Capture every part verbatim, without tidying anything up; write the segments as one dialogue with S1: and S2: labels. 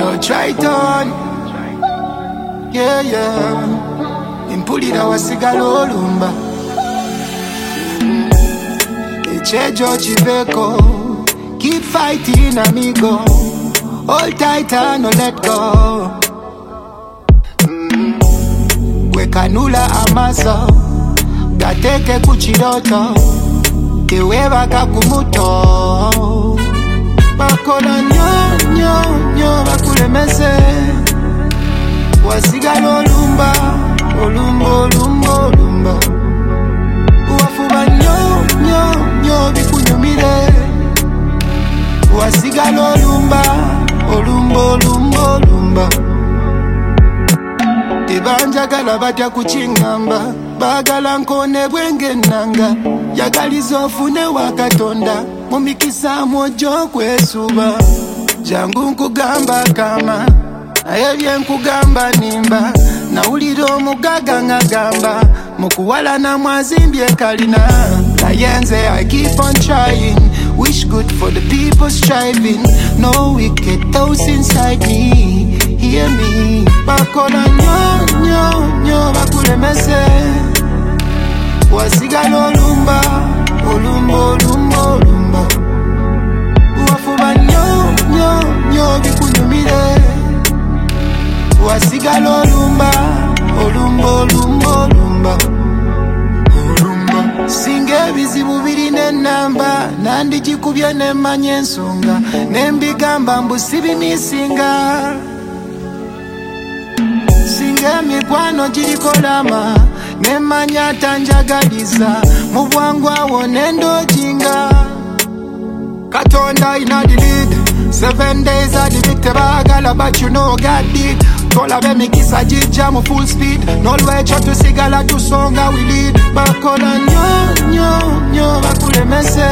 S1: Yo, try it on. Yeah, yeah. Impulira wasigalo lumba. Echejo chiveko. Keep fighting, amigo. Hold tight and no let go. Mm. Wekanula amasa. Gateke kuchidoto. Tewewa kakumuto. Bakola nyo, nyo, nyo. Bakulemese. Wasigalo olumba. Olumba, olumba, olumba. Uwafuba nyo, nyo, nyo. Bikunyumire. Wasigalo olumba. Olumba, olumba, olumba. Tebanjagala batya kuchingamba. Bagala nkone bwenge nanga. Yagaliza ofune wakatonda. Mumikisa mojo kwesuba. Jangu nkugamba kama. Naye bye nkugamba nimba. Nawulira omugaga ngagamba. Mukuwala na mwazimbye kalina. Nayenze I keep on trying. Wish good for the people striving. No wicked thoughts inside me. Hear me. Bakola nyo, nyo, nyo. Bakulemese. Wasigalo olumba. Olumba, olumba, olumba. Uwafuba nyo, nyo, nyo. Bikunyumire. Wasigalo olumba. Olumba, olumba, olumba. Olumba. Singe bizibu birine namba. Nandi jikubye nemanye ensonga. Nembigamba mbu sibinisinga. Singe mikwano jirikolama. Nemanya tanjagaliza. Mubwangwa wonendo jinga. Katonda ina the lead. Seven days at the victor bagala, but you know God did. Kola be mikisa jija mu full speed. No way cho to sigala to songa we lead. Bakola nyo, nyo, nyo. Bakulemese.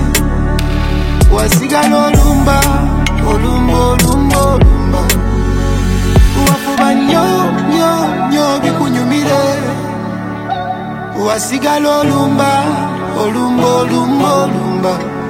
S1: Wasigalo olumba. Olumba, olumba, olumba. Uwafuba nyo, nyo, nyo. Bikunyumire. Wasigalo olumba. Olumba, olumba, olumba.